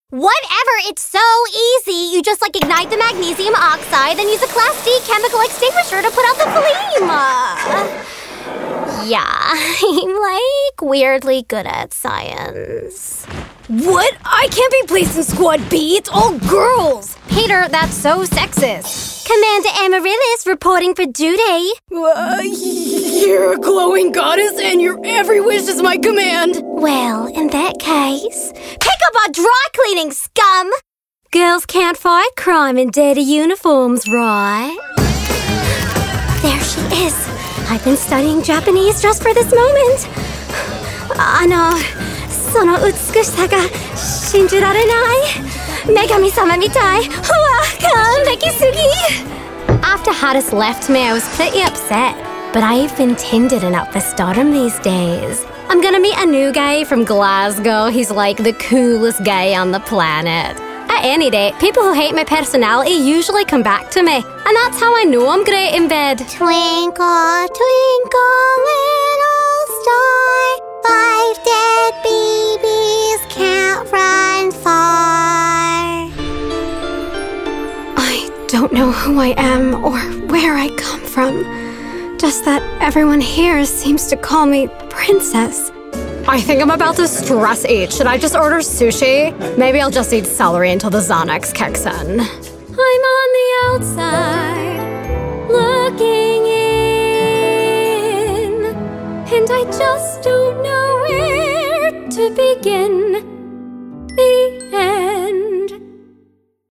Whatever, it's so easy. You just, ignite the magnesium oxide, then use a Class D chemical extinguisher to put out the flame. Yeah, I'm, weirdly good at science. What? I can't be placed in Squad B. It's all girls. Peter, that's so sexist. Commander Amaryllis reporting for duty. You're a glowing goddess and your every wish is my command. Well, in that case, pick up our dry cleaning, scum! Girls can't fight crime in dirty uniforms, right? There she is. I've been studying Japanese just for this moment. その美しさが信じられない。女神様みたい。うわ、完璧すぎ。After Hadis left me, I was pretty upset. But I've been Tindered enough for stardom these days. I'm gonna meet a new guy from Glasgow. He's the coolest guy on the planet. At any rate, people who hate my personality usually come back to me. And that's how I know I'm great in bed. Twinkle, twinkle, little star, 5 dead babies can't run far. I don't know who I am or where I come from. Just that everyone here seems to call me Princess. I think I'm about to stress eat. Should I just order sushi? Maybe I'll just eat celery until the Xanax kicks in. I'm on the outside, looking in, and I just don't know where to begin.